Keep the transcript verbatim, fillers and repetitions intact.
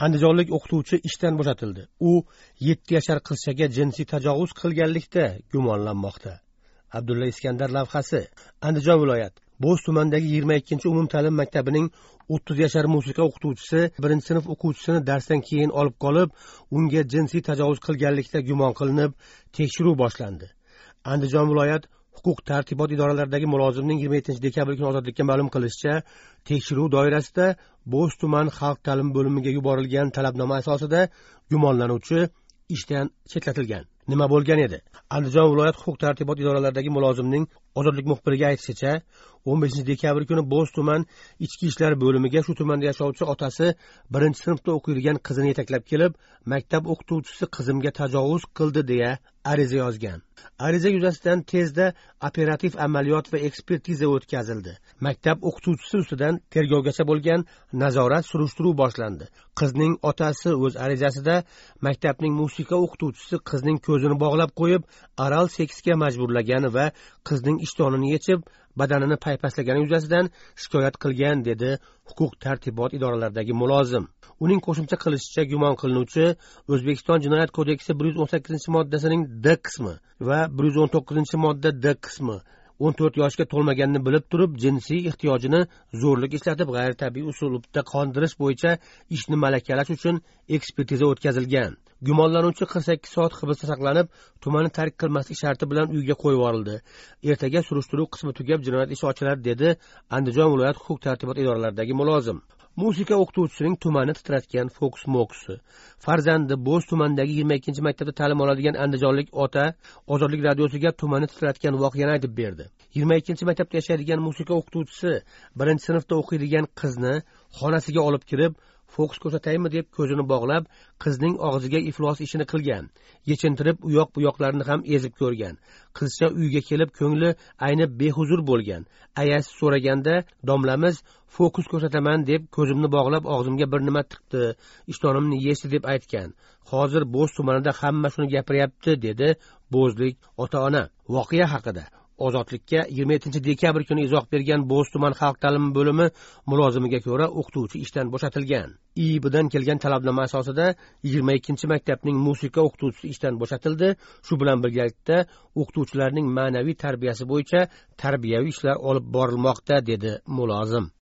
Andijonlik o'qituvchi ishdan bo'shatildi. U yetti yashar qizchaga jinsiy tajovuz qilganlikda gumonlanmoqda. Abdulla Iskandar lavhasi. Andijon viloyat Bo'z tumanidagi yigirma ikkinchi umumta'lim maktabining o'ttiz yashar musiqa o'qituvchisi birinchi sinf o'quvchisini darsdan keyin olib qolib, unga jinsiy tajovuz qilganlikda gumon qilinib, tekshiruv boshlandi. Andijon viloyat huquq tartibot idoralaridagi mulozimning yigirma yettinchi dekabr kuni ozodlikka ma'lum qilishicha, tekshiruv doirasida Bo'z tuman xalq ta'limi bo'limiga yuborilgan talabnoma asosida gumonlanuvchi ishdan chetlatilgan. Nima bo'lgan edi? Andijon viloyat huquq tartibot idoralaridagi mulozimning ozodlik muxbiriga aytishicha, o'n beshinchi dekabr kuni Bo'z tuman ichki ishlar bo'limiga shu tumanda yashovchi otasi birinchi sinfda o'qiydigan qizini yetaklab kelib, maktab o'qituvchisi qizimga tajovuz qildi deya ariza yozgan. Ariza yuzasidan tezda operativ amaliyot va ekspertiza o'tkazildi. Maktab o'qituvchisi ustidan tergovgacha bo'lgan nazorat surishtiruv boshlandi. Qizning otasi o'z arizasida maktabning musiqa o'qituvchisi qizning ko'zini bog'lab qo'yib, oral seksga majburlagan va qizning ishtonini yechib, badanini paypaslagani yuzasidan shikoyat qilgan, dedi huquq tartibot idoralaridagi mulozim. Uning qo'shimcha qilishicha, gumon qilinuvchi O'zbekiston Jinoyat kodeksi bir yuz o'n sakkizinchi moddasining D qismi va bir yuz o'n to'qqizinchi modda D qismi o'n to'rt yoshga to'lmaganini bilib turib, jinsiy ehtiyojini zo'rlik ishlatib, g'ayritabiiy usulda qondirish bo'yicha ishni malakalash uchun ekspertiza o'tkazilgan. Gumonlanuvchi qirq sakkiz soat hibsda saqlanib, tumanni tark qilmaslik sharti bilan uyga qo'yib yuborildi. Ertaga surishtiruv qismi tugab, jinoyat ishi ochiladi, dedi Andijon viloyat huquq tartibot idoralaridagi mulozim. Musiqa o'qituvchisining tumanni titratgan fokus-mokusi. Farzandi Bo'z tumanidagi yigirma ikkinchi maktabda ta'lim oladigan andijonlik ota Ozodlik radiosiga tumanni titratgan voqeani aytib berdi. yigirma ikkinchi maktabda yashaydigan musiqa o'qituvchisi birinchi sinfda o'qiydigan qizni xonasiga olib kirib, fokus ko'rsataymi deb ko'zini bog'lab, qizning og'ziga iflos ishini qilgan. Yechintirib, u yoq bu yoqlarini ham ezib ko'rgan. Qizcha uyga kelib, ko'ngli aynib behuzur bo'lgan. Ayasi so'raganda, domlamiz fokus ko'rsataman deb ko'zimni bog'lab, og'zimga bir nima tiqdi, ishtonimni yechdi deb aytgan. Hozir Bo'z tumanida hamma shuni gapiryapti, dedi bo'zlik ota-ona. Voqea haqida Ozodlikka yigirma yettinchi dekabr kuni izoh bergan Bo'z tuman xalq ta'limi bo'limi mulozimiga ko'ra, o'qituvchi ishdan bo'shatilgan. I I Bdan kelgan talabnoma asosida yigirma ikkinchi maktabning musiqa o'qituvchisi ishdan bo'shatildi. Shu bilan birgalikda o'qituvchilarning ma'naviy tarbiyasi bo'yicha tarbiyaviy ishlar olib borilmoqda, dedi mulozim.